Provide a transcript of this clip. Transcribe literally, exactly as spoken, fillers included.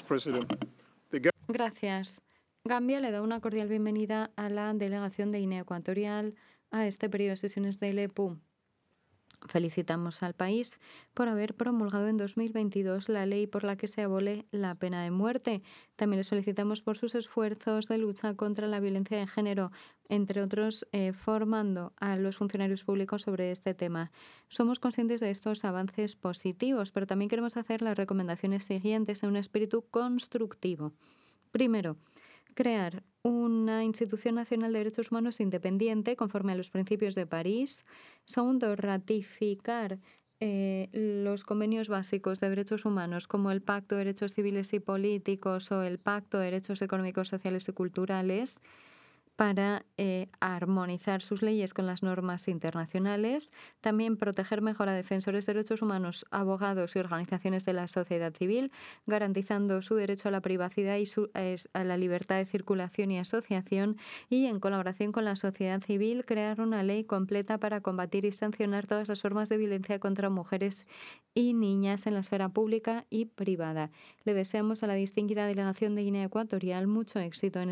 President. Gracias. Gambia le da una cordial bienvenida a la delegación de Guinea Ecuatorial a este periodo de sesiones del E P U. Felicitamos al país por haber promulgado en dos mil veintidós la ley por la que se abole la pena de muerte. También les felicitamos por sus esfuerzos de lucha contra la violencia de género, entre otros, eh, formando a los funcionarios públicos sobre este tema. Somos conscientes de estos avances positivos, pero también queremos hacer las recomendaciones siguientes en un espíritu constructivo. Primero, crear una institución nacional de derechos humanos independiente conforme a los principios de París. Segundo, ratificar eh, los convenios básicos de derechos humanos como el Pacto de Derechos Civiles y Políticos o el Pacto de Derechos Económicos, Sociales y Culturales, para eh, armonizar sus leyes con las normas internacionales. También proteger mejor a defensores de derechos humanos, abogados y organizaciones de la sociedad civil, garantizando su derecho a la privacidad y su, eh, a la libertad de circulación y asociación. Y, en colaboración con la sociedad civil, crear una ley completa para combatir y sancionar todas las formas de violencia contra mujeres y niñas en la esfera pública y privada. Le deseamos a la distinguida delegación de Guinea Ecuatorial mucho éxito en